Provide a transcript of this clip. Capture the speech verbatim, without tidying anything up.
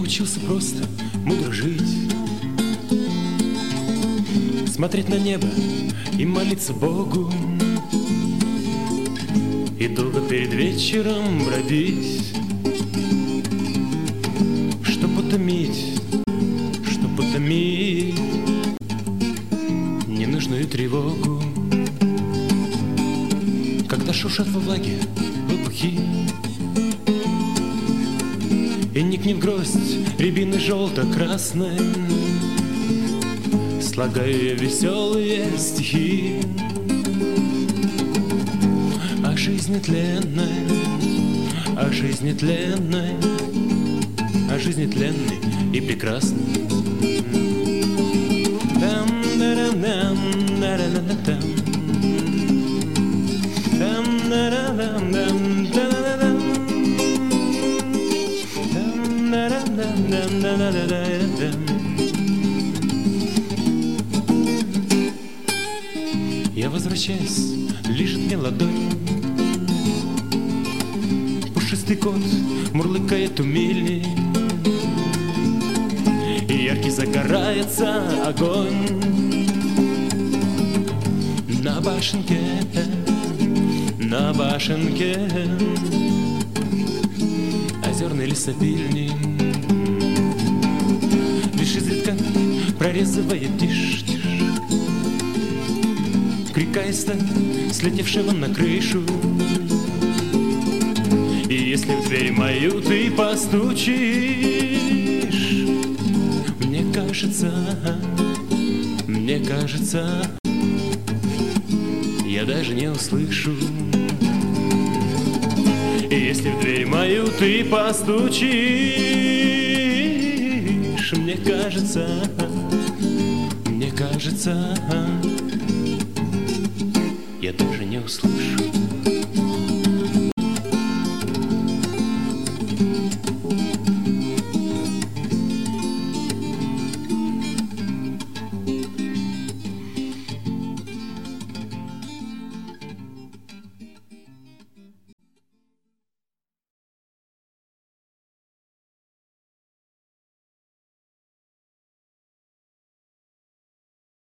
научился просто мудро жить, смотреть на небо и молиться Богу, и долго перед вечером бродить, чтоб утомить, чтоб утомить ненужную тревогу. Когда шуршат во влаге лопухи и никнет гроздь рябины желто-красной, слагаю я веселые стихи о жизни тленной, о жизни тленной, о жизни тленной и прекрасной. Я возвращаюсь, лежит мне ладонь, пушистый кот мурлыкает у мели, и яркий загорается огонь на башенке, на башенке озерной лесопильни. Лишь изредка прорезывает тишь, тишь крик аиста, слетевшего на крышу. И если в дверь мою ты постучишь, мне кажется, мне кажется, я даже не услышу. И если в дверь мою ты постучишь, мне кажется, мне кажется, я даже не услышу.